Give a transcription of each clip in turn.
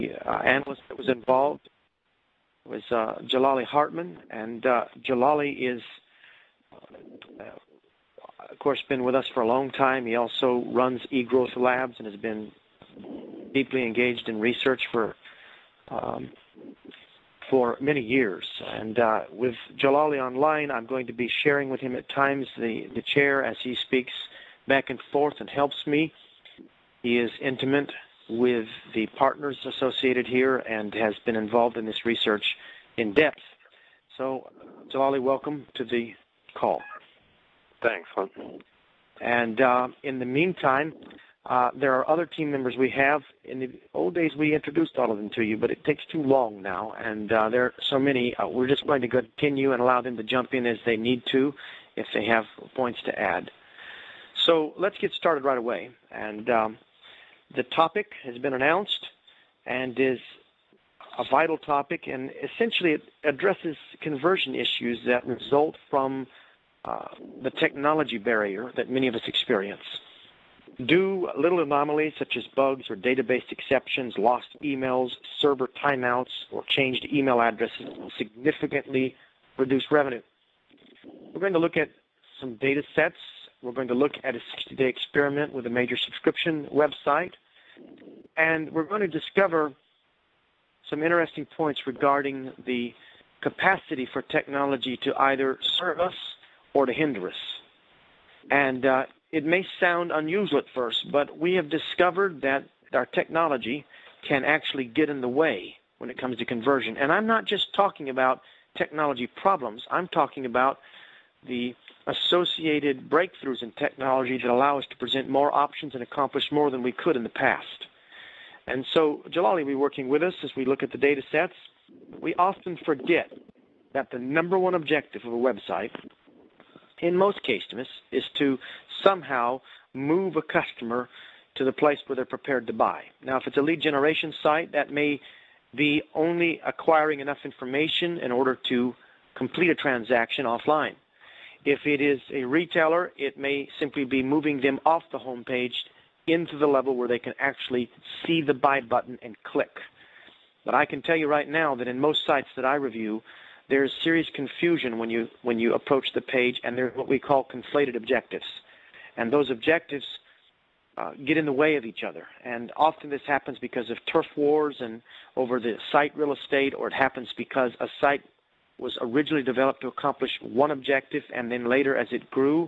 analyst that was involved was Jalali Hartman, and Jalali is, of course, been with us for a long time. He also runs eGrowth Labs and has been deeply engaged in research for many years. And with Jalali online, I'm going to be sharing with him at times the chair as he speaks back and forth and helps me. He is intimate with the partners associated here and has been involved in this research in depth. So, Jalali, welcome to the call. Thanks, Hunt. And in the meantime, there are other team members we have. In the old days, we introduced all of them to you, but it takes too long now, and there are so many. We're just going to continue and allow them to jump in as they need to if they have points to add. So let's get started right away. And the topic has been announced and is a vital topic, and essentially it addresses conversion issues that result from the technology barrier that many of us experience. Do little anomalies such as bugs or database exceptions, lost emails, server timeouts, or changed email addresses significantly reduce revenue? We're going to look at some data sets. We're going to look at a 60-day experiment with a major subscription website. And we're going to discover some interesting points regarding the capacity for technology to either serve us or to hinder us. And it may sound unusual at first, but we have discovered that our technology can actually get in the way when it comes to conversion. And I'm not just talking about technology problems. I'm talking about the associated breakthroughs in technology that allow us to present more options and accomplish more than we could in the past. And so Jalali will be working with us as we look at the data sets. We often forget that the number one objective of a website, in most cases, is to somehow move a customer to the place where they're prepared to buy. Now, if it's a lead generation site, that may be only acquiring enough information in order to complete a transaction offline. If it is a retailer, it may simply be moving them off the home page into the level where they can actually see the buy button and click. But I can tell you right now that in most sites that I review, there's serious confusion when you approach the page, and there's what we call conflated objectives. And those objectives get in the way of each other. And often this happens because of turf wars and over the site real estate, or it happens because a site was originally developed to accomplish one objective, and then later as it grew,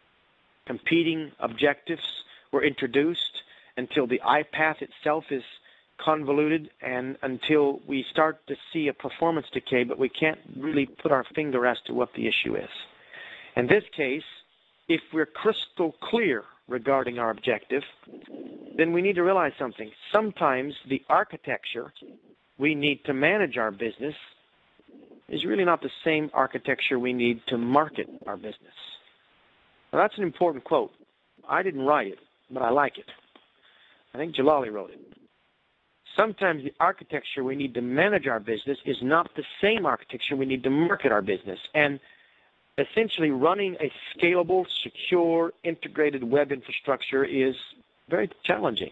competing objectives were introduced until the iPath itself is convoluted and until we start to see a performance decay, but we can't really put our finger as to what the issue is. In this case, if we're crystal clear regarding our objective, then we need to realize something. Sometimes the architecture we need to manage our business is really not the same architecture we need to market our business. Now, that's an important quote. I didn't write it, but I like it. I think Jalali wrote it. Sometimes the architecture we need to manage our business is not the same architecture we need to market our business. And essentially running a scalable, secure, integrated web infrastructure is very challenging.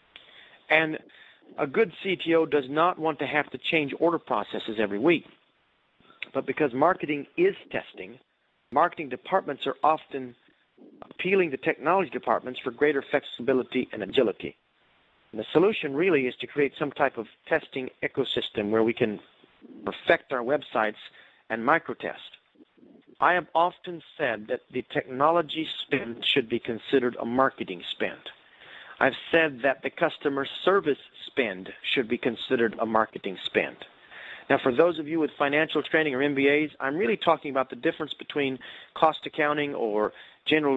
And a good CTO does not want to have to change order processes every week. But because marketing is testing, marketing departments are often appealing to technology departments for greater flexibility and agility. And the solution really is to create some type of testing ecosystem where we can perfect our websites and microtest. I have often said that the technology spend should be considered a marketing spend. I've said that the customer service spend should be considered a marketing spend. Now, for those of you with financial training or MBAs, I'm really talking about the difference between cost accounting or general,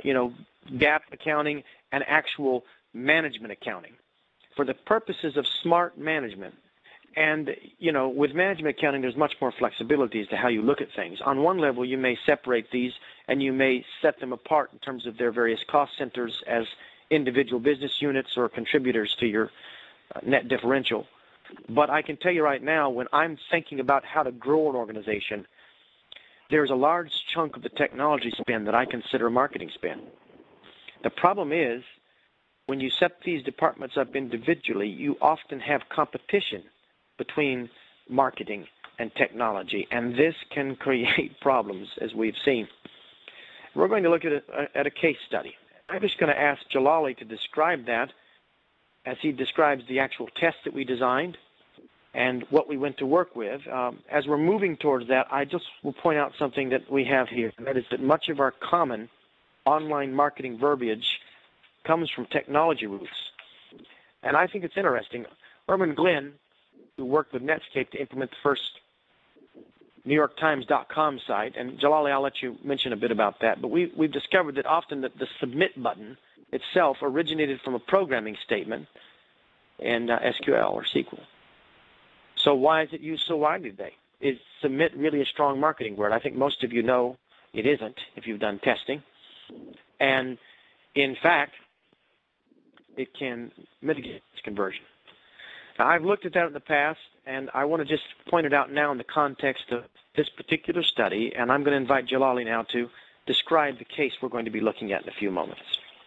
GAAP accounting and actual management accounting for the purposes of smart management. And, with management accounting, there's much more flexibility as to how you look at things. On one level, you may separate these and you may set them apart in terms of their various cost centers as individual business units or contributors to your net differential. But I can tell you right now, when I'm thinking about how to grow an organization, there's a large chunk of the technology spend that I consider marketing spend. The problem is when you set these departments up individually, you often have competition between marketing and technology, and this can create problems, as we've seen. We're going to look at a case study. I'm just going to ask Jalali to describe that as he describes the actual test that we designed and what we went to work with. As we're moving towards that, I just will point out something that we have here, and that is that much of our common online marketing verbiage comes from technology roots. And I think it's interesting. Irwin Glenn, who worked with Netscape to implement the first NewYorkTimes.com site, and Jalali, I'll let you mention a bit about that, but we've discovered that often that the submit button itself originated from a programming statement in SQL or SQL. So why is it used so widely today? Is submit really a strong marketing word? I think most of you know it isn't if you've done testing. And in fact, it can mitigate its conversion. Now, I've looked at that in the past, and I want to just point it out now in the context of this particular study, and I'm going to invite Jalali now to describe the case we're going to be looking at in a few moments.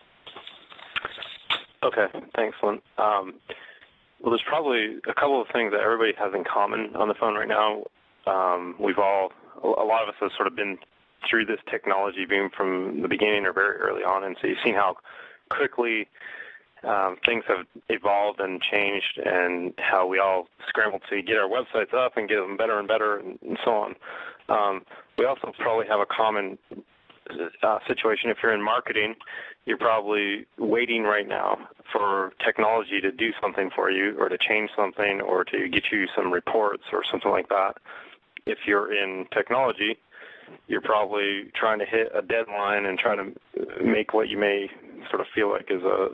Okay, thanks, Lynn. Well, there's probably a couple of things that everybody has in common on the phone right now. A lot of us have sort of been through this technology boom from the beginning or very early on, and so you've seen how quickly things have evolved and changed, and how we all scramble to get our websites up and get them better and better, and so on. We also probably have a common situation. If you're in marketing, you're probably waiting right now for technology to do something for you, or to change something, or to get you some reports or something like that. If you're in technology, you're probably trying to hit a deadline and trying to make what you may sort of feel like is a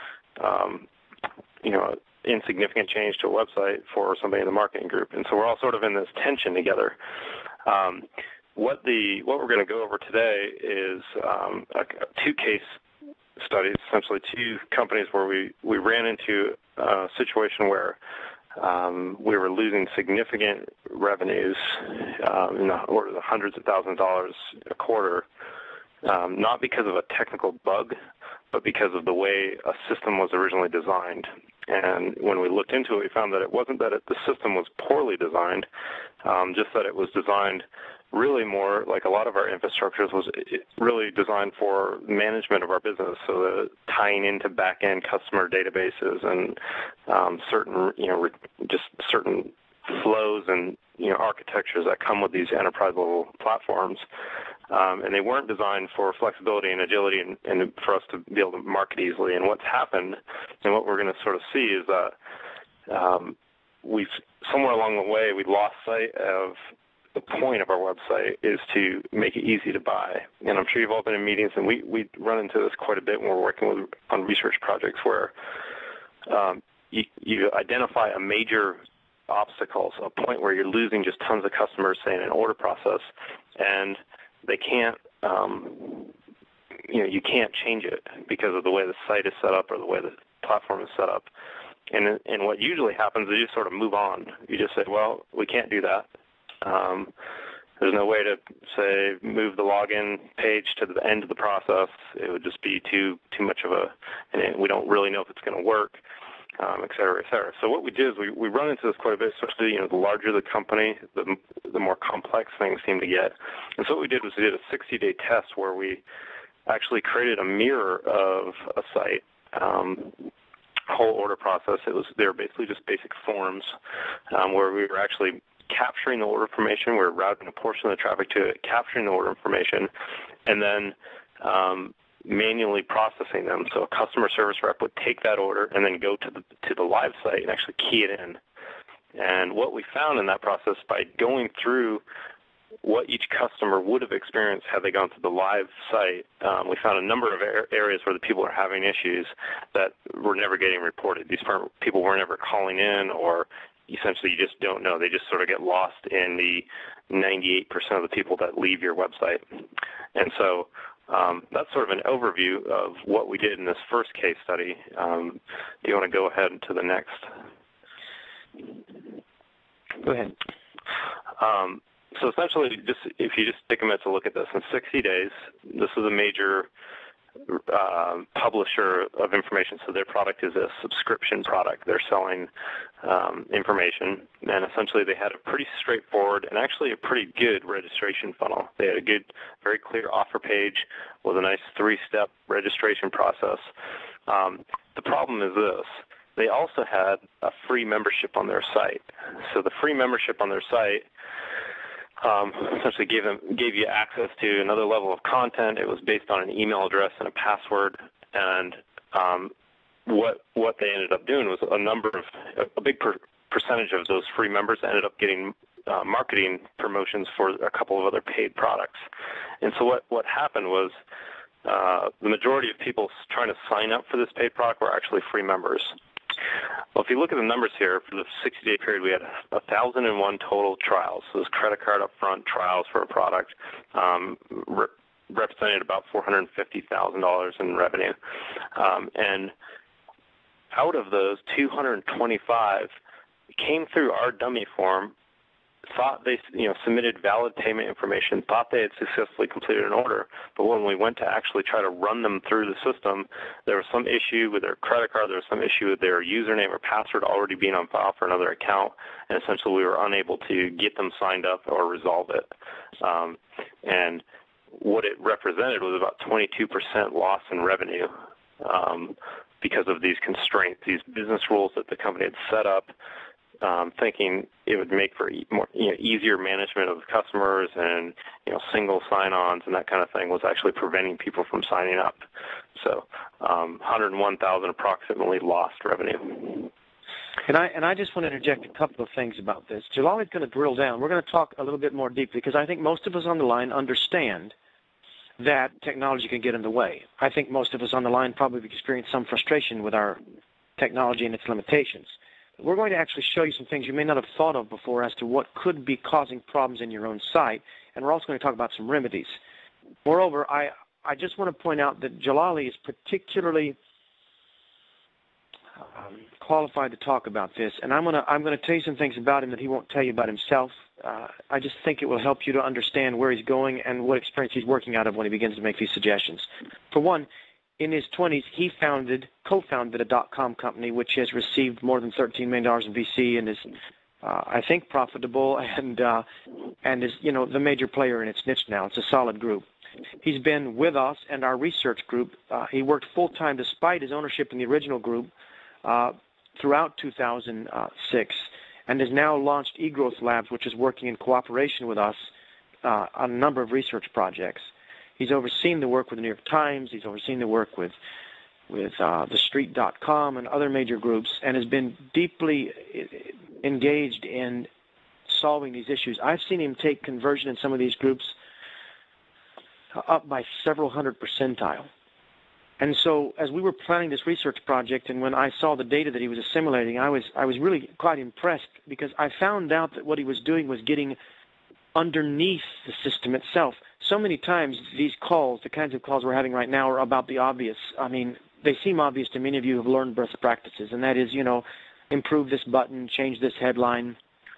insignificant change to a website for somebody in the marketing group. And so we're all sort of in this tension together. What we're going to go over today is two case studies, essentially two companies where we ran into a situation where we were losing significant revenues in the order of hundreds of thousands of dollars a quarter, not because of a technical bug, but because of the way a system was originally designed. And when we looked into it, we found that it wasn't that the system was poorly designed, just that it was designed really more like a lot of our infrastructures was really designed for management of our business, so that tying into back-end customer databases and certain flows and architectures that come with these enterprise-level platforms. And they weren't designed for flexibility and agility and for us to be able to market easily. And what's happened, and what we're going to sort of see, is that we've somewhere along the way we lost sight of the point of our website is to make it easy to buy. And I'm sure you've all been in meetings, and we run into this quite a bit when we're working on research projects where you identify a major obstacle, so a point where you're losing just tons of customers, say, in an order process, and they can't, you can't change it because of the way the site is set up or the way the platform is set up. And what usually happens is you sort of move on. You just say, well, we can't do that. There's no way to, say, move the login page to the end of the process. It would just be too much of and we don't really know if it's going to work, et cetera, et cetera. So what we did is we run into this quite a bit, especially, the larger the company, the more complex things seem to get. And so what we did was we did a 60-day test where we actually created a mirror of a site, whole order process. They were basically just basic forms where we were actually capturing the order information. We were routing a portion of the traffic to it, capturing the order information, and then manually processing them. So a customer service rep would take that order and then go to the live site and actually key it in. And what we found in that process, by going through what each customer would have experienced had they gone to the live site, we found a number of areas where the people are having issues that were never getting reported. These people were never calling in, or essentially you just don't know. They just sort of get lost in the 98% of the people that leave your website. And so that's sort of an overview of what we did in this first case study. Do you want to go ahead to the next? Go ahead. So essentially, if you just take a minute to look at this, in 60 days, this is a major publisher of information. So their product is a subscription product. They're selling information, and essentially they had a pretty straightforward and actually a pretty good registration funnel. They had a good, very clear offer page with a nice 3-step registration process. The problem is this. They also had a free membership on their site. So the free membership on their site essentially gave you access to another level of content. It was based on an email address and a password, and what they ended up doing was a big percentage of those free members ended up getting marketing promotions for a couple of other paid products. And so what happened was the majority of people trying to sign up for this paid product were actually free members. Well, if you look at the numbers here, for the 60-day period, we had 1,001 total trials. So those credit card upfront trials for a product represented about $450,000 in revenue. And out of those, 225 came through our dummy form, thought they submitted valid payment information, thought they had successfully completed an order, but when we went to actually try to run them through the system, there was some issue with their credit card, there was some issue with their username or password already being on file for another account, and essentially we were unable to get them signed up or resolve it. And what it represented was about 22% loss in revenue because of these constraints, these business rules that the company had set up, thinking it would make for more easier management of the customers and single sign-ons and that kind of thing, was actually preventing people from signing up. So 101,000 approximately lost revenue. And I just want to interject a couple of things about this. Jalali's going to drill down. We're going to talk a little bit more deeply because I think most of us on the line understand that technology can get in the way. I think most of us on the line probably experience some frustration with our technology and its limitations. We're going to actually show you some things you may not have thought of before as to what could be causing problems in your own site, and we're also going to talk about some remedies. Moreover, I just want to point out that Jalali is particularly qualified to talk about this, and I'm going to tell you some things about him that he won't tell you about himself. I just think it will help you to understand where he's going and what experience he's working out of when he begins to make these suggestions. For one, in his 20s, he co-founded a .com company which has received more than $13 million in VC and is, I think, profitable and is, the major player in its niche now. It's a solid group. He's been with us and our research group. He worked full-time despite his ownership in the original group throughout 2006 and has now launched eGrowth Labs, which is working in cooperation with us on a number of research projects. He's overseen the work with the New York Times. He's overseen the work with TheStreet.com and other major groups, and has been deeply engaged in solving these issues. I've seen him take conversion in some of these groups up by several hundred percentile. And so as we were planning this research project and when I saw the data that he was assimilating, I was really quite impressed because I found out that what he was doing was getting underneath the system itself. So many times these calls, the kinds of calls we're having right now, are about the obvious. I mean, they seem obvious to many of you who have learned best practices, and that is, improve this button, change this headline,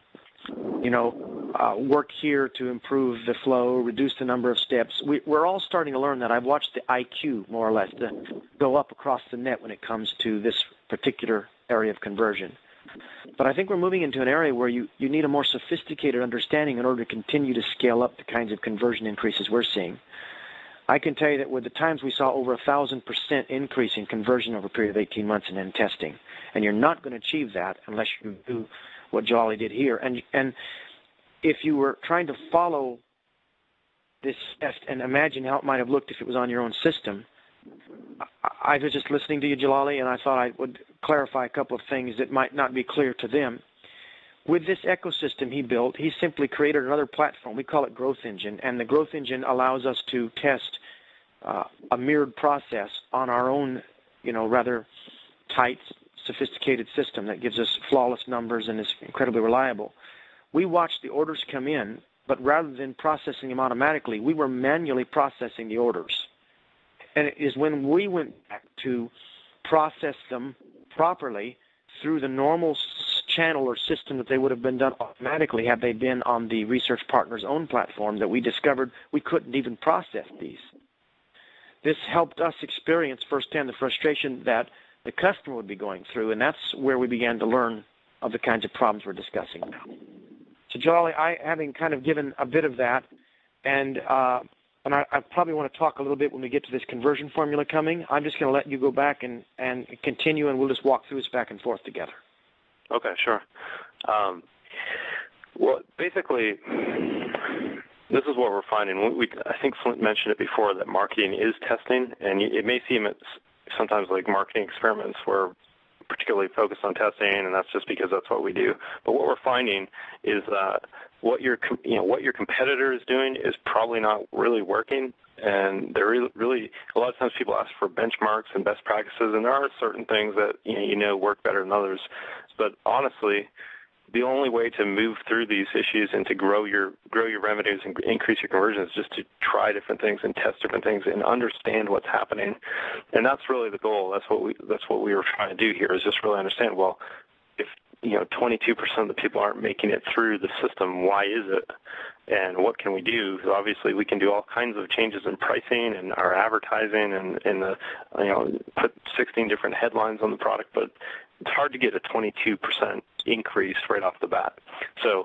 work here to improve the flow, reduce the number of steps. We're all starting to learn that. I've watched the IQ, more or less, go up across the net when it comes to this particular area of conversion. But I think we're moving into an area where you need a more sophisticated understanding in order to continue to scale up the kinds of conversion increases we're seeing. I can tell you that with the times we saw over 1,000% increase in conversion over a period of 18 months in end testing. And you're not going to achieve that unless you do what Jalali did here. And if you were trying to follow this test and imagine how it might have looked if it was on your own system, I was just listening to you, Jalali, and I thought I would clarify a couple of things that might not be clear to them. With this ecosystem he built, he simply created another platform. We call it Growth Engine, and the Growth Engine allows us to test a mirrored process on our own, rather tight, sophisticated system that gives us flawless numbers and is incredibly reliable. We watched the orders come in, but rather than processing them automatically, we were manually processing the orders. And it is when we went back to process them properly through the normal channel or system that they would have been done automatically had they been on the research partner's own platform that we discovered we couldn't even process these. this helped us experience firsthand the frustration that the customer would be going through, and that's where we began to learn of the kinds of problems we're discussing now. So, Jolly, having kind of given a bit of that, and I probably want to talk a little bit when we get to this conversion formula coming. I'm just going to let you go back and continue, and we'll just walk through this back and forth together. Okay, sure. Well, basically, this is what we're finding. I think Flint mentioned it before, that marketing is testing, and it may seem it's sometimes like marketing experiments where particularly focused on testing, and that's just because that's what we do. But what we're finding is that what your competitor is doing is probably not really working, and there really a lot of times people ask for benchmarks and best practices, and there are certain things that work better than others. But honestly, the only way to move through these issues and to grow your revenues and increase your conversions is just to try different things and test different things and understand what's happening. And that's really the goal. That's what we were trying to do here, is just really understand, well, if 22% of the people aren't making it through the system, why is it? And what can we do? So obviously, we can do all kinds of changes in pricing and our advertising and put 16 different headlines on the product, but it's hard to get a 22% increase right off the bat. So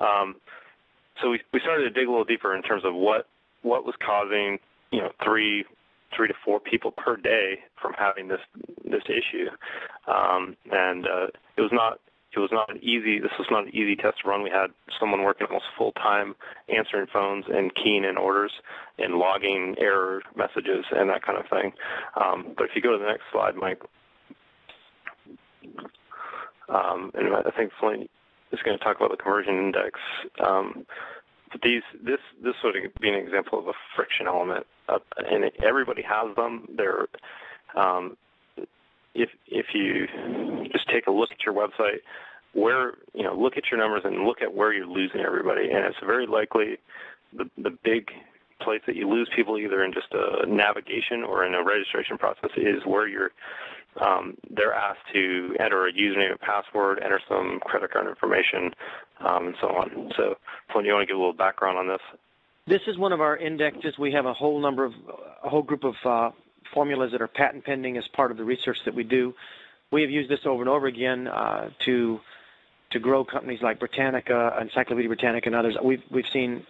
we started to dig a little deeper in terms of what was causing 3 to 4 people per day from having this issue, and it was not an easy. This was not an easy test to run. We had someone working almost full time answering phones and keying in orders and logging error messages and that kind of thing. But if you go to the next slide, Mike. And I think Flint is going to talk about the conversion index. But this sort of be an example of a friction element, and everybody has them. They're if you just take a look at your website, look at your numbers and look at where you're losing everybody, and it's very likely the big place that you lose people either in just a navigation or in a registration process is where they're asked to enter a username and password, enter some credit card information, and so on. So, Flynn, you want to give a little background on this? This is one of our indexes. We have a whole group of formulas that are patent pending as part of the research that we do. We have used this over and over again to grow companies like Britannica, Encyclopedia Britannica, and others. We've seen,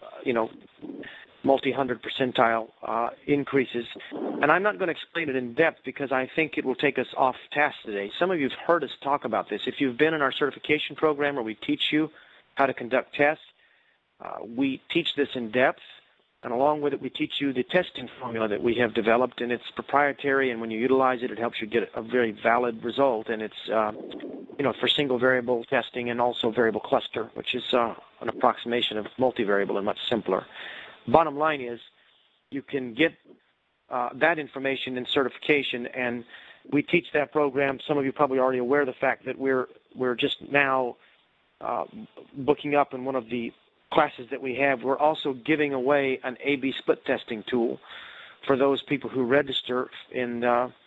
multi-hundred percentile increases. And I'm not going to explain it in depth because I think it will take us off task today. Some of you have heard us talk about this. If you've been in our certification program where we teach you how to conduct tests, we teach this in depth. And along with it, we teach you the testing formula that we have developed, and it's proprietary. And when you utilize it, it helps you get a very valid result. And it's, for single variable testing and also variable cluster, which is an approximation of multivariable and much simpler. Bottom line is, you can get that information in certification, and we teach that program. Some of you are probably already aware of the fact that we're just now booking up in one of the classes that we have. We're also giving away an A/B split testing tool for those people who register in,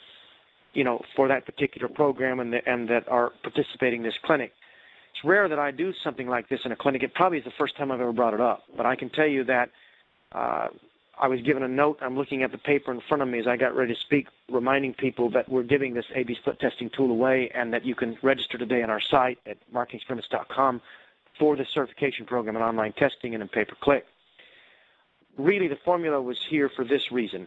for that particular program and that are participating in this clinic. It's rare that I do something like this in a clinic. It probably is the first time I've ever brought it up, but I can tell you that I was given a note. I'm looking at the paper in front of me as I got ready to speak, reminding people that we're giving this A/B split testing tool away and that you can register today on our site at marketingexperiments.com for the certification program in online testing and in pay-per-click. Really, the formula was here for this reason.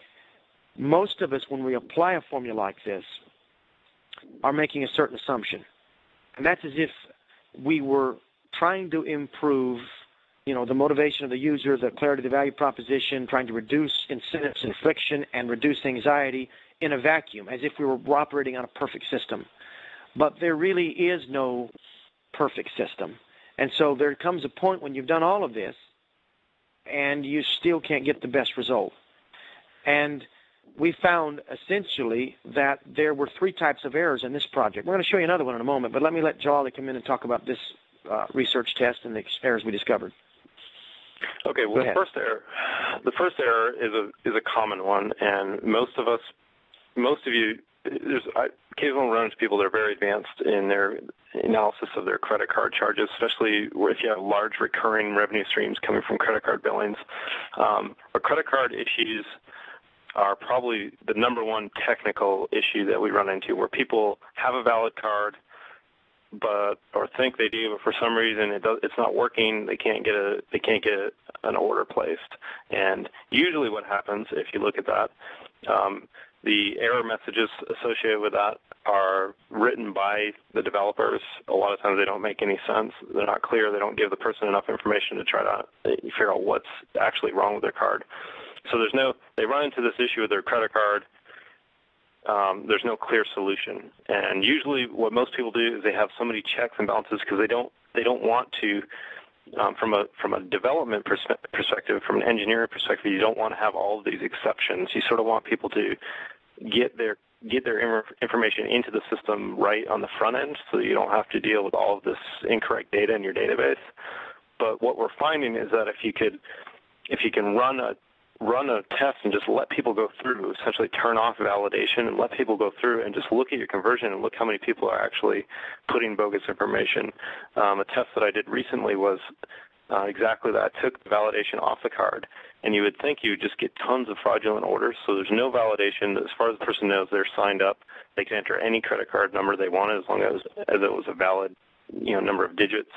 Most of us, when we apply a formula like this, are making a certain assumption. And that's as if we were trying to improve the motivation of the user, the clarity of the value proposition, trying to reduce incentives and friction and reduce anxiety in a vacuum, as if we were operating on a perfect system. But there really is no perfect system. And so there comes a point when you've done all of this and you still can't get the best result. And we found essentially that there were 3 types of errors in this project. We're going to show you another one in a moment, but let me let Jolly come in and talk about this research test and the errors we discovered. Okay, well, the first error is a common one, and most of you, I occasionally run into people that are very advanced in their analysis of their credit card charges, especially if you have large recurring revenue streams coming from credit card billings. Our credit card issues are probably the number one technical issue that we run into, where people have a valid card, or think they do, but for some reason it's not working. They can't get an order placed. And usually, what happens, if you look at that, the error messages associated with that are written by the developers. A lot of times they don't make any sense. They're not clear. They don't give the person enough information to try to figure out what's actually wrong with their card. So they run into this issue with their credit card. There's no clear solution. And usually what most people do is they have so many checks and balances because they don't want to, from a development perspective, from an engineering perspective, you don't want to have all of these exceptions. You sort of want people to get their information into the system right on the front end, so that you don't have to deal with all of this incorrect data in your database. But what we're finding is that if you can run a test and just let people go through, essentially turn off validation and let people go through and just look at your conversion and look how many people are actually putting bogus information. A test that I did recently was exactly that. I took the validation off the card, and you would think you would just get tons of fraudulent orders. So there's no validation. As far as the person knows, they're signed up. They can enter any credit card number they wanted as long as it was a valid number of digits.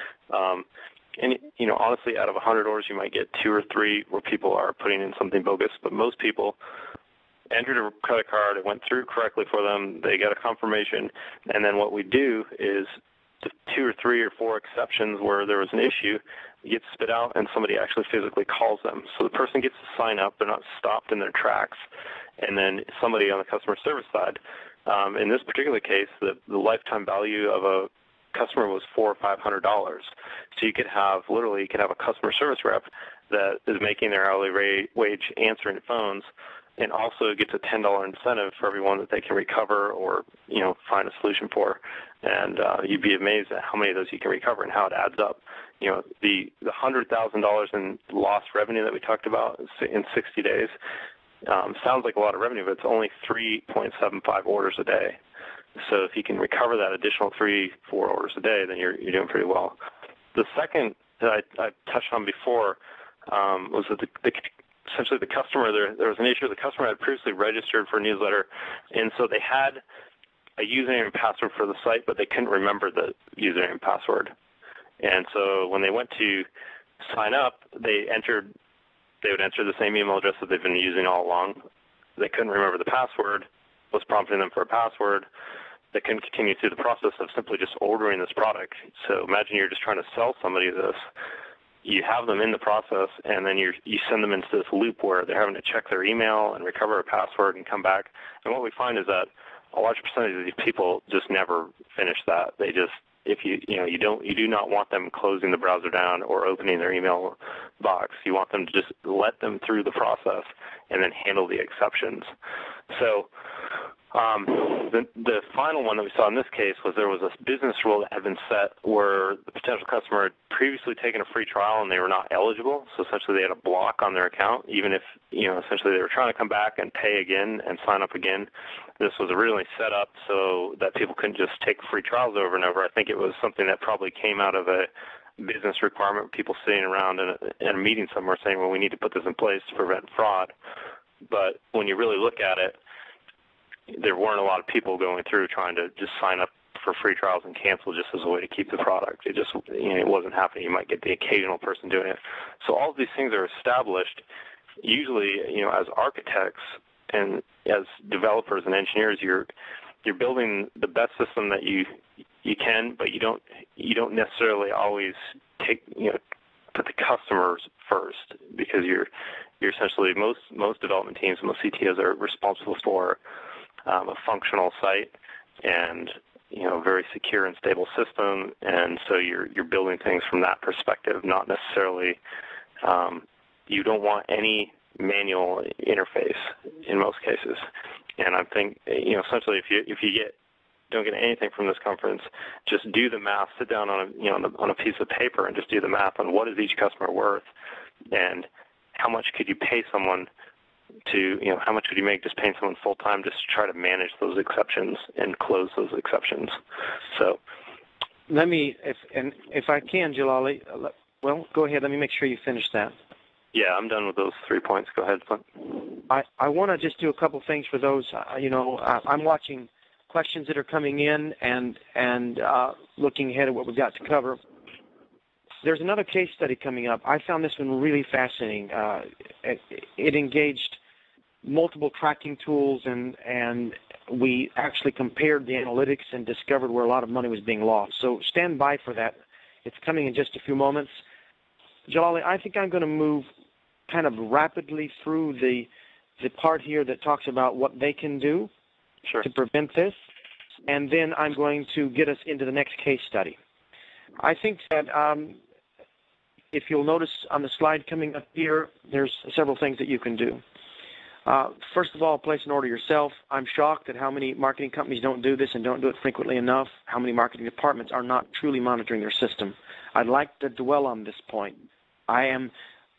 And, honestly, out of 100 orders, you might get 2 or 3 where people are putting in something bogus. But most people entered a credit card, it went through correctly for them, they get a confirmation, and then what we do is the 2 or 3 or 4 exceptions where there was an issue gets spit out and somebody actually physically calls them. So the person gets to sign up, they're not stopped in their tracks, and then somebody on the customer service side. In this particular case, the lifetime value of a customer was $400 or $500. So you could have a customer service rep that is making their hourly wage answering phones, and also gets a $10 incentive for everyone that they can recover or find a solution for. And you'd be amazed at how many of those you can recover and how it adds up. The $100,000 in lost revenue that we talked about in 60 days sounds like a lot of revenue, but it's only 3.75 orders a day. So if you can recover that additional 3-4 orders a day, then you're doing pretty well. The second that I touched on before was that essentially the customer, there was an issue. The customer had previously registered for a newsletter, and so they had a username and password for the site, but they couldn't remember the username and password. And so when they went to sign up, they would enter the same email address that they've been using all along. They couldn't remember the password, was prompting them for a password. They couldn't continue through the process of simply just ordering this product. So imagine you're just trying to sell somebody this. You have them in the process, and then you send them into this loop where they're having to check their email and recover a password and come back. And what we find is that a large percentage of these people just never finish that. They just, if you do not want them closing the browser down or opening their email box. You want them to just let them through the process and then handle the exceptions. So the final one that we saw in this case was there was a business rule that had been set where the potential customer had previously taken a free trial and they were not eligible. So essentially they had a block on their account, even if, essentially they were trying to come back and pay again and sign up again. This was originally set up so that people couldn't just take free trials over and over. I think it was something that probably came out of a business requirement, people sitting around in a meeting somewhere saying, well, we need to put this in place to prevent fraud. But when you really look at it, there weren't a lot of people going through trying to just sign up for free trials and cancel just as a way to keep the product. It just, it wasn't happening. You might get the occasional person doing it. So all of these things are established. Usually, as architects and as developers and engineers, you're building the best system that you can, but you don't necessarily always put the customers first, because you're essentially most development teams, most CTOs are responsible for a functional site and very secure and stable system, and so you're building things from that perspective, not necessarily you don't want any manual interface in most cases. And I think essentially if you don't get anything from this conference, just do the math, sit down on a piece of paper and just do the math on what is each customer worth and how much could you pay someone to, how much would you make just paying someone full-time just to try to manage those exceptions and close those exceptions. So let me, if I can, Jalali, well, go ahead. Let me make sure you finish that. Yeah, I'm done with those 3 points. Go ahead, Flint. I want to just do a couple things for those. I'm watching questions that are coming in and looking ahead at what we've got to cover. There's another case study coming up. I found this one really fascinating. It engaged multiple tracking tools, and we actually compared the analytics and discovered where a lot of money was being lost. So stand by for that. It's coming in just a few moments. Jalali, I think I'm going to move kind of rapidly through the part here that talks about what they can do to prevent this, and then I'm going to get us into the next case study. I think that if you'll notice on the slide coming up here, there's several things that you can do. First of all, place an order yourself. I'm shocked at how many marketing companies don't do this and don't do it frequently enough, how many marketing departments are not truly monitoring their system. I'd like to dwell on this point. I am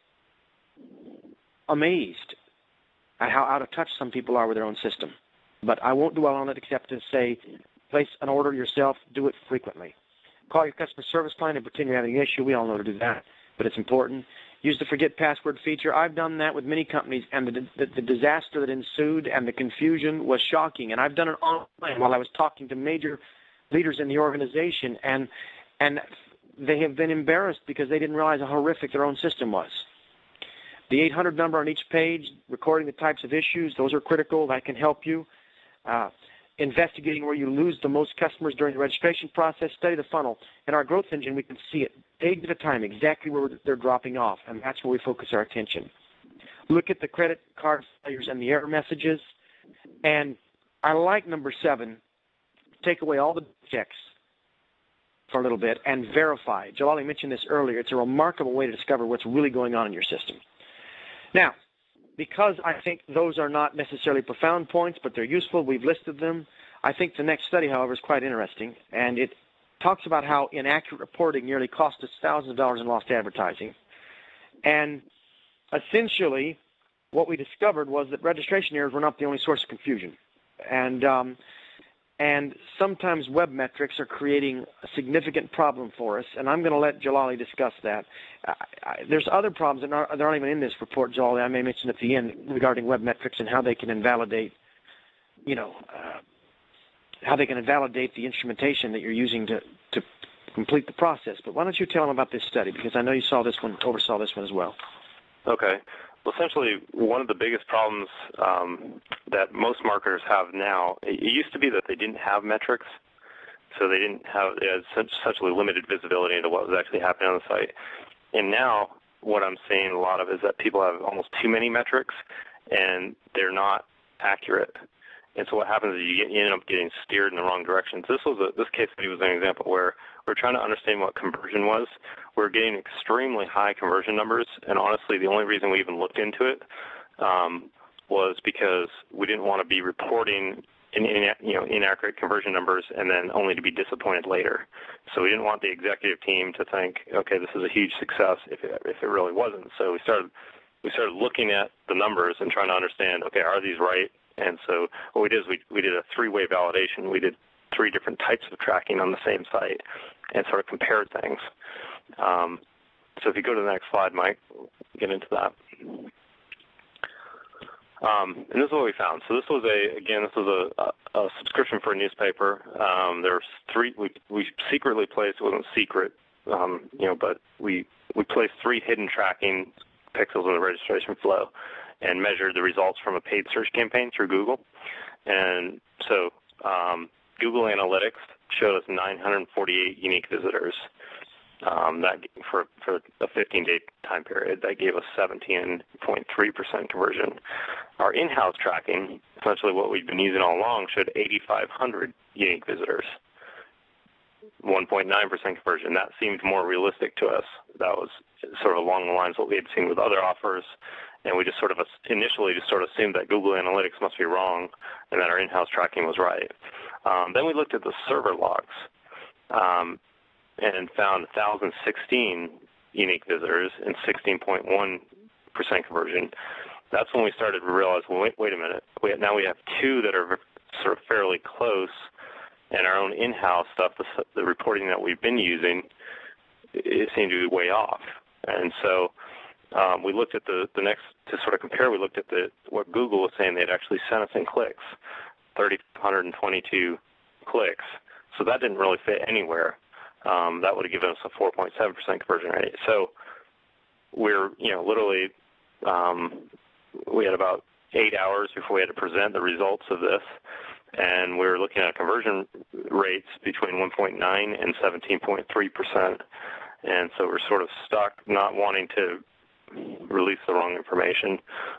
amazed at how out of touch some people are with their own system. But I won't dwell on it except to say, place an order yourself, do it frequently. Call your customer service line and pretend you're having an issue. We all know to do that, but it's important. Use the forget password feature. I've done that with many companies, and the disaster that ensued and the confusion was shocking. And I've done it online while I was talking to major leaders in the organization, and they have been embarrassed because they didn't realize how horrific their own system was. The 800 number on each page, recording the types of issues, those are critical. That can help you. Investigating where you lose the most customers during the registration process, study the funnel. In our growth engine, we can see it page at a time, exactly where they're dropping off, and that's where we focus our attention. Look at the credit card failures and the error messages. And I like number 7, take away all the checks for a little bit and verify. Jalali mentioned this earlier. It's a remarkable way to discover what's really going on in your system. Now, because I think those are not necessarily profound points, but they're useful, we've listed them. I think the next study, however, is quite interesting, and it talks about how inaccurate reporting nearly cost us thousands of dollars in lost advertising. And essentially, what we discovered was that registration errors were not the only source of confusion. And sometimes web metrics are creating a significant problem for us, and I'm going to let Jalali discuss that. There's other problems that aren't even in this report, Jalali, I may mention at the end regarding web metrics and how they can invalidate, how they can invalidate the instrumentation that you're using to complete the process. But why don't you tell them about this study, because I know you oversaw this one as well. Okay. Well, essentially, one of the biggest problems that most marketers have now, it used to be that they didn't have metrics, so they had such limited visibility into what was actually happening on the site. And now what I'm seeing a lot of is that people have almost too many metrics, and they're not accurate. And so what happens is you end up getting steered in the wrong direction. So this case study was an example where we're trying to understand what conversion was. We're getting extremely high conversion numbers, and honestly, the only reason we even looked into it was because we didn't want to be reporting inaccurate conversion numbers and then only to be disappointed later. So we didn't want the executive team to think, okay, this is a huge success if it really wasn't. So we started looking at the numbers and trying to understand, okay, are these right? And so what we did is we did a 3-way validation. We did 3 different types of tracking on the same site and sort of compared things. So if you go to the next slide, Mike, get into that. And this is what we found. So this was a subscription for a newspaper. There's 3. We secretly placed. It wasn't secret, but we placed 3 hidden tracking pixels in the registration flow and measured the results from a paid search campaign through Google. And so Google Analytics showed us 948 unique visitors that for a 15-day time period. That gave us 17.3% conversion. Our in-house tracking, essentially what we've been using all along, showed 8,500 unique visitors, 1.9% conversion. That seemed more realistic to us. That was sort of along the lines of what we had seen with other offers, and we just initially assumed that Google Analytics must be wrong and that our in-house tracking was right. Then we looked at the server logs and found 1,016 unique visitors and 16.1% conversion. That's when we started to realize, well, wait a minute. Now we have 2 that are sort of fairly close, and our own in-house stuff, the reporting that we've been using, it seemed to be way off. And so we looked at the next, to sort of compare, we looked at what Google was saying they'd actually sent us in clicks, 3,122 clicks. So that didn't really fit anywhere. That would have given us a 4.7% conversion rate. So we're, literally, we had about 8 hours before we had to present the results of this, and we were looking at conversion rates between 1.9 and 17.3%. And so we're sort of stuck not wanting to release the wrong information.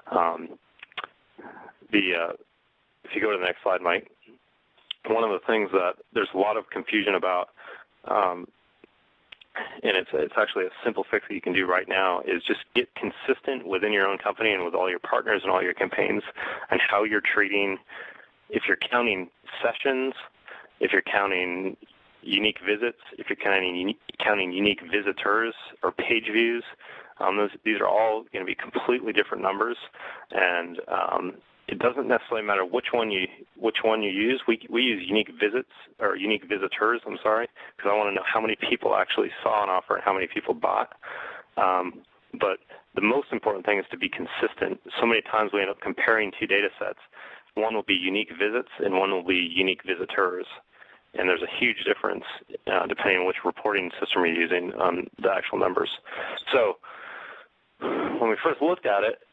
If you go to the next slide, Mike, one of the things that there's a lot of confusion about, and it's actually a simple fix that you can do right now, is just get consistent within your own company and with all your partners and all your campaigns and how you're treating, if you're counting sessions, if you're counting unique visits, if you're counting unique visitors or page views. These are all going to be completely different numbers, and it doesn't necessarily matter which one you use. We use unique visits or unique visitors. I'm sorry, because I want to know how many people actually saw an offer and how many people bought. But the most important thing is to be consistent. So many times we end up comparing two data sets. One will be unique visits and one will be unique visitors. And there's a huge difference depending on which reporting system you're using on the actual numbers. So when we first looked at it,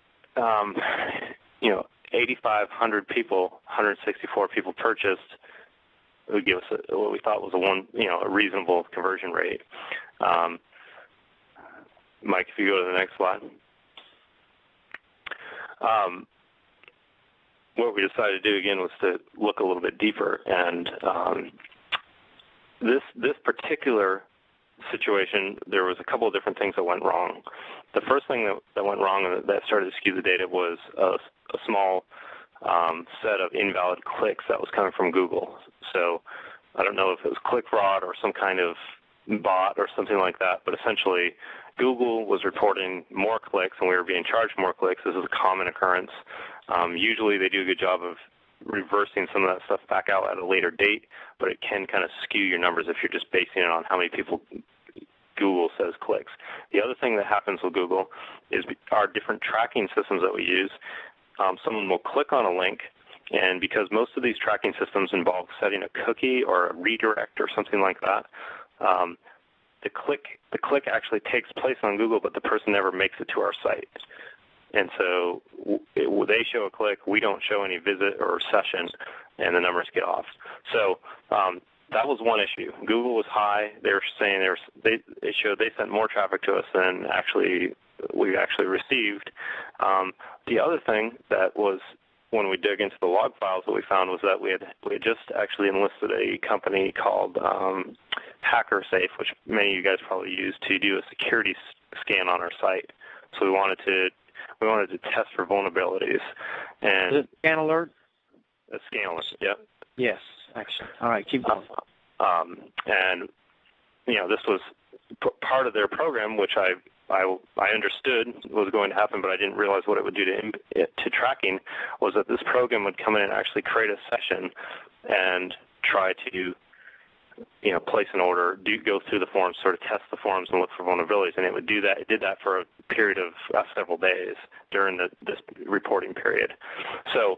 8,500 people, 164 people purchased. It would give us what we thought was a reasonable conversion rate. Mike, if you go to the next slide. What we decided to do again was to look a little bit deeper, and this particular situation, there was a couple of different things that went wrong. The first thing that went wrong and that started to skew the data was a small set of invalid clicks that was coming from Google. So I don't know if it was click fraud or some kind of bot or something like that, but essentially Google was reporting more clicks and we were being charged more clicks. This is a common occurrence. Usually they do a good job of reversing some of that stuff back out at a later date, but it can kind of skew your numbers if you're just basing it on how many people Google says clicks. The other thing that happens with Google is our different tracking systems that we use. Someone will click on a link, and because most of these tracking systems involve setting a cookie or a redirect or something like that, the click actually takes place on Google, but the person never makes it to our site. And so they show a click, we don't show any visit or session, and the numbers get off. So that was one issue. Google was high. They were saying they showed they sent more traffic to us than we actually received. The other thing that was, when we dug into the log files, what we found was that we had just actually enlisted a company called HackerSafe, which many of you guys probably use, to do a security scan on our site. So we wanted to test for vulnerabilities. And is it ScanAlert? A ScanAlert, yeah. Yes, actually. All right, keep going. And this was part of their program, which I understood was going to happen, but I didn't realize what it would do to tracking, was that this program would come in and actually create a session and try to place an order, go through the forms, sort of test the forms and look for vulnerabilities, and it would do that. It did that for a period of several days during this reporting period. So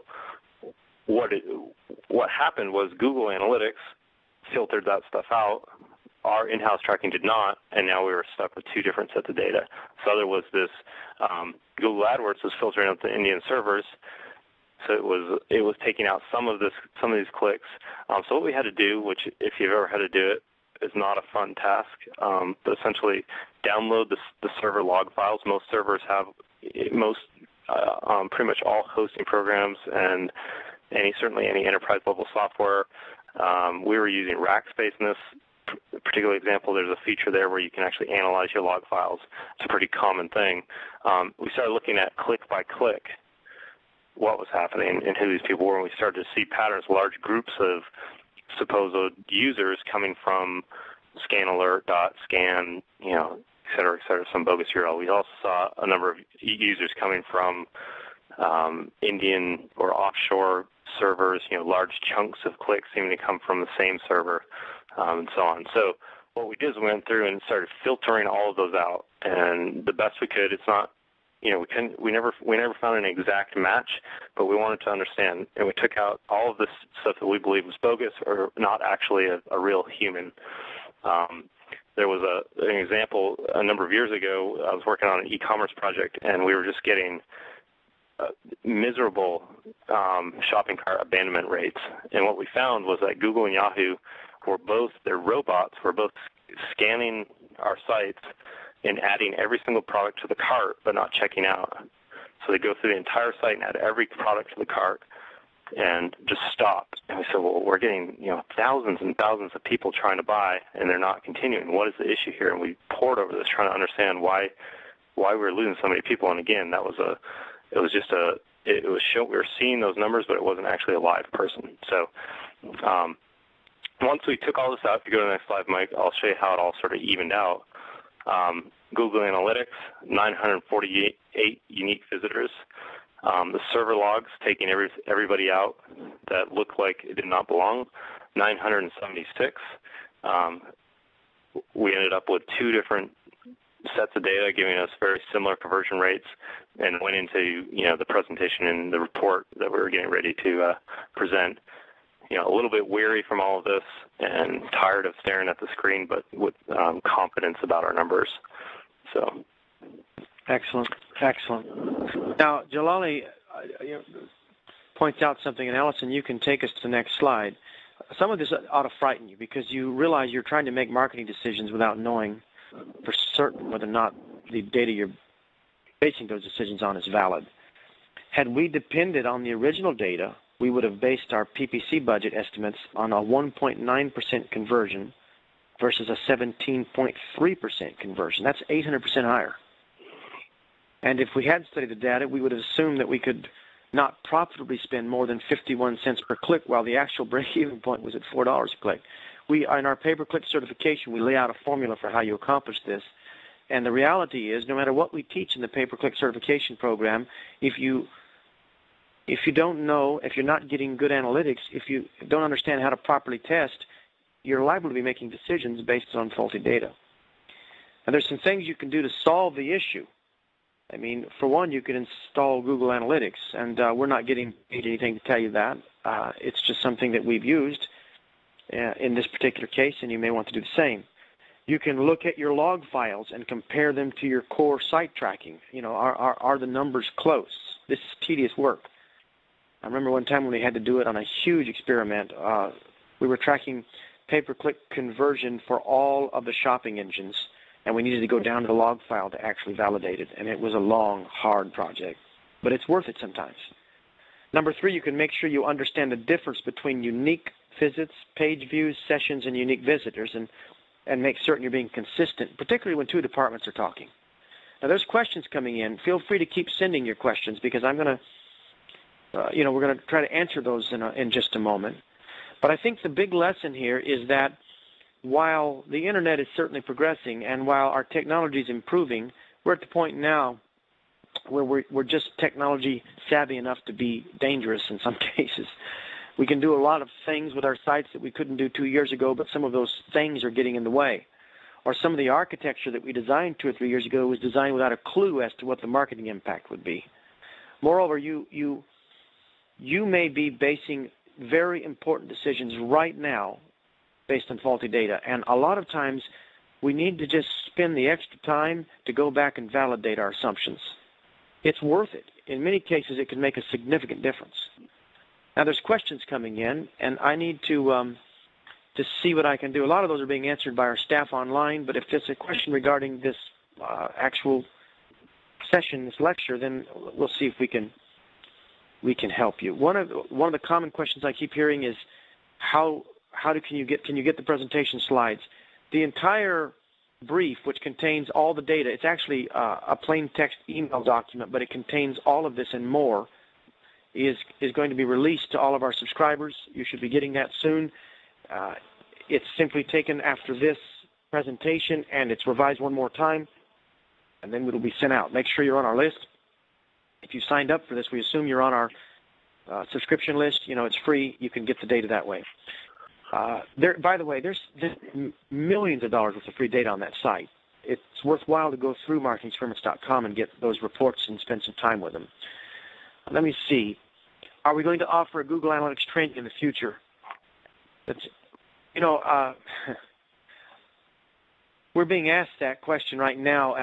what happened was Google Analytics filtered that stuff out. Our in-house tracking did not, and now we were stuck with two different sets of data. So there was this Google AdWords was filtering out the Indian servers, so it was taking out some of these clicks. So what we had to do, which if you've ever had to do it, is not a fun task, but essentially download the server log files. Most servers have pretty much all hosting programs and certainly any enterprise level software. We were using Rackspace in this particular example. There's a feature there where you can actually analyze your log files. It's a pretty common thing. We started looking at click by click what was happening and who these people were, and we started to see patterns, large groups of supposed users coming from ScanAlert.scan, et cetera, some bogus URL. We also saw a number of users coming from Indian or offshore servers, large chunks of clicks seeming to come from the same server, and so on. So what we did is we went through and started filtering all of those out, and the best we could. It's not we never found an exact match, but we wanted to understand, and we took out all of this stuff that we believed was bogus or not actually a real human. There was an example a number of years ago. I was working on an e-commerce project, and we were just getting miserable shopping cart abandonment rates. And what we found was that Google and Yahoo their robots were both scanning our sites and adding every single product to the cart, but not checking out. So they go through the entire site and add every product to the cart and just stop. And we said, well, we're getting thousands and thousands of people trying to buy, and they're not continuing. What is the issue here? And we poured over this, trying to understand why we were losing so many people. And again, we were seeing those numbers, but it wasn't actually a live person. So once we took all this out, if you go to the next slide, Mike, I'll show you how it all sort of evened out. Google Analytics, 948 unique visitors. The server logs, taking everybody out that looked like it did not belong, 976. We ended up with two different sets of data giving us very similar conversion rates, and went into the presentation and the report that we were getting ready to present. A little bit weary from all of this and tired of staring at the screen, but with confidence about our numbers. So, excellent. Now, Jalali points out something, and Allison, you can take us to the next slide. Some of this ought to frighten you because you realize you're trying to make marketing decisions without knowing for certain whether or not the data you're basing those decisions on is valid. Had we depended on the original data, we would have based our PPC budget estimates on a 1.9% conversion versus a 17.3% conversion. That's 800% higher. And if we had studied the data, we would have assumed that we could not profitably spend more than 51 cents per click, while the actual break-even point was at $4 a click. In our pay-per-click certification, we lay out a formula for how you accomplish this. And the reality is, no matter what we teach in the pay-per-click certification program, if you don't know, if you're not getting good analytics, if you don't understand how to properly test, you're liable to be making decisions based on faulty data. And there's some things you can do to solve the issue. I mean, for one, you can install Google Analytics, and we're not getting paid anything to tell you that. It's just something that we've used in this particular case, and you may want to do the same. You can look at your log files and compare them to your core site tracking. Are the numbers close? This is tedious work. I remember one time when we had to do it on a huge experiment. We were tracking pay-per-click conversion for all of the shopping engines, and we needed to go down to the log file to actually validate it. And it was a long, hard project, but it's worth it sometimes. Number 3, you can make sure you understand the difference between unique visits, page views, sessions, and unique visitors, and make certain you're being consistent, particularly when two departments are talking. Now, there's questions coming in. Feel free to keep sending your questions because I'm going to, we're going to try to answer those in just a moment. But I think the big lesson here is that while the Internet is certainly progressing and while our technology is improving, we're at the point now where we're just technology savvy enough to be dangerous in some cases. We can do a lot of things with our sites that we couldn't do 2 years ago, but some of those things are getting in the way. Or some of the architecture that we designed 2 or 3 years ago was designed without a clue as to what the marketing impact would be. Moreover, you may be basing very important decisions right now based on faulty data. And a lot of times we need to just spend the extra time to go back and validate our assumptions. It's worth it. In many cases, it can make a significant difference. Now, there's questions coming in, and I need to see what I can do. A lot of those are being answered by our staff online, but if there's a question regarding this actual session, this lecture, then we'll see if we can help you. One of the common questions I keep hearing is can you get the presentation slides? The entire brief, which contains all the data, it's actually a plain text email document, but it contains all of this and more, is going to be released to all of our subscribers. You should be getting that soon. It's simply taken after this presentation, and it's revised one more time, and then it'll be sent out. Make sure you're on our list. If you signed up for this, we assume you're on our subscription list. It's free. You can get the data that way. By the way, there's millions of dollars worth of free data on that site. It's it's worthwhile to go through marketingexperiments.com and get those reports and spend some time with them. Let me see. Are we going to offer a Google Analytics training in the future? We're being asked that question right now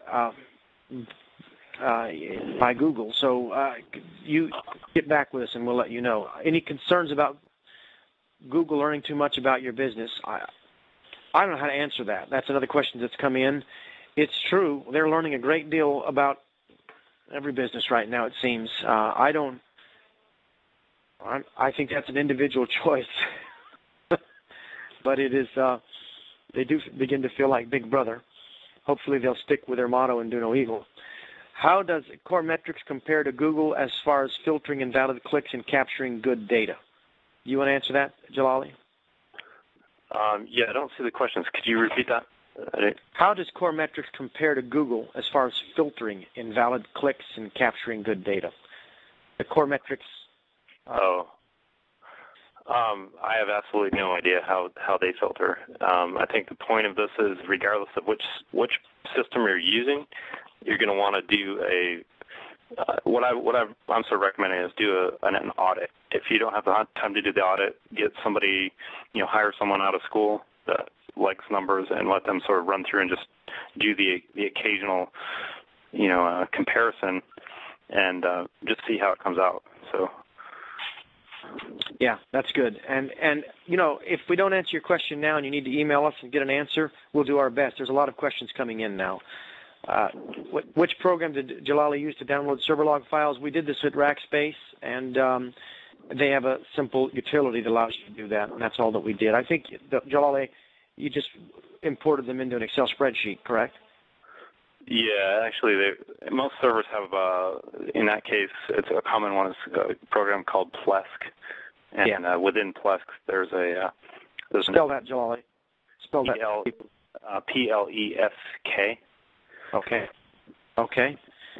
by Google. So you get back with us and we'll let you know. Any concerns about Google learning too much about your business? I don't know how to answer that. That's another question that's come in. It's true. They're learning a great deal about every business right now, it seems. I think that's an individual choice. But it is, they do begin to feel like Big Brother. Hopefully they'll stick with their motto and do no evil. How does Core Metrics compare to Google as far as filtering invalid clicks and capturing good data? You want to answer that, Jalali? Yeah, I don't see the questions. Could you repeat that? How does Core Metrics compare to Google as far as filtering invalid clicks and capturing good data? The Core Metrics. I have absolutely no idea how they filter. I think the point of this is, regardless of which system you're using, you're going to want to do what I'm sort of recommending is do an audit. If you don't have the time to do the audit, get somebody, hire someone out of school that likes numbers and let them sort of run through and just do the occasional, comparison and just see how it comes out. So. Yeah, that's good. And if we don't answer your question now and you need to email us and get an answer, we'll do our best. There's a lot of questions coming in now. Which program did Jalali use to download server log files? We did this with Rackspace, and they have a simple utility that allows you to do that, and that's all that we did. I think, Jalali, you just imported them into an Excel spreadsheet, correct? Yeah, actually, most servers have, in that case, it's a common one is a program called Plesk. And within Plesk, there's Spell that, Jalali. Spell that. Plesk. Okay.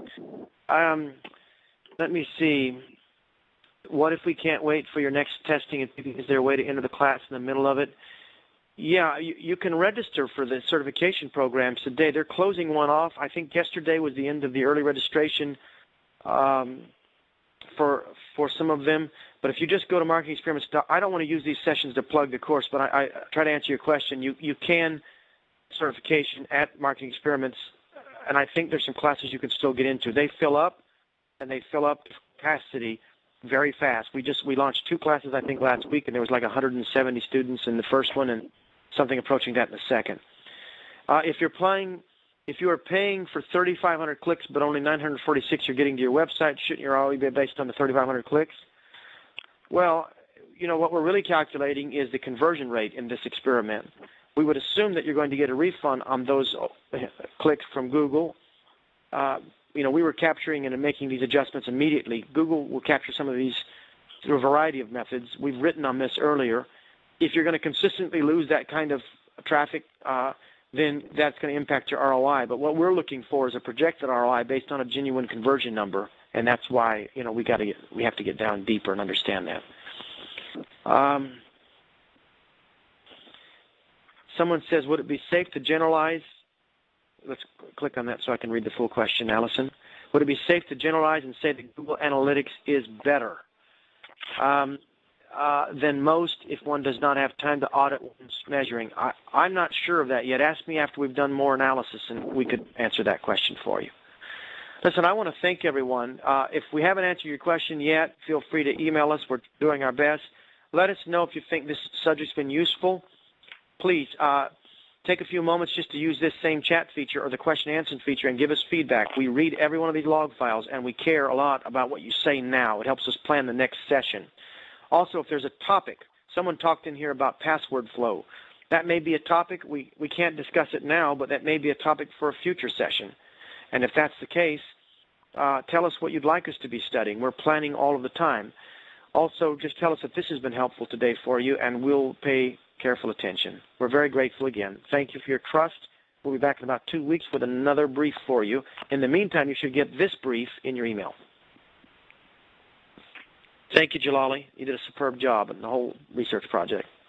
Let me see. What if we can't wait for your next testing? Is there a way to enter the class in the middle of it? Yeah, you can register for the certification programs today. They're closing one off. I think yesterday was the end of the early registration for some of them. But if you just go to Marketing Experiments, I don't want to use these sessions to plug the course, but I try to answer your question. You can certification at Marketing Experiments, and I think there's some classes you can still get into. They fill up, and they fill up to capacity very fast. We launched 2 classes, I think, last week, and there was like 170 students in the first one and something approaching that in the second. If you are paying for 3,500 clicks but only 946 you're getting to your website, shouldn't your ROI be based on the 3,500 clicks? Well, what we're really calculating is the conversion rate in this experiment. We would assume that you're going to get a refund on those clicks from Google. We were capturing and making these adjustments immediately. Google will capture some of these through a variety of methods. We've written on this earlier. If you're going to consistently lose that kind of traffic, then that's going to impact your ROI. But what we're looking for is a projected ROI based on a genuine conversion number, and that's why we have to get down deeper and understand that. Someone says, would it be safe to generalize? Let's click on that so I can read the full question, Allison. Would it be safe to generalize and say that Google Analytics is better than most if one does not have time to audit one's measuring? I'm not sure of that yet. Ask me after we've done more analysis, and we could answer that question for you. Listen, I want to thank everyone. If we haven't answered your question yet, feel free to email us. We're doing our best. Let us know if you think this subject's been useful. Please take a few moments just to use this same chat feature or the question and answer feature and give us feedback. We read every one of these log files, and we care a lot about what you say now. It helps us plan the next session. Also, if there's a topic, someone talked in here about password flow. That may be a topic. We can't discuss it now, but that may be a topic for a future session. And if that's the case, tell us what you'd like us to be studying. We're planning all of the time. Also, just tell us if this has been helpful today for you, and we'll pay careful attention. We're very grateful again. Thank you for your trust. We'll be back in about 2 weeks with another brief for you. In the meantime, you should get this brief in your email. Thank you, Jalali. You did a superb job in the whole research project.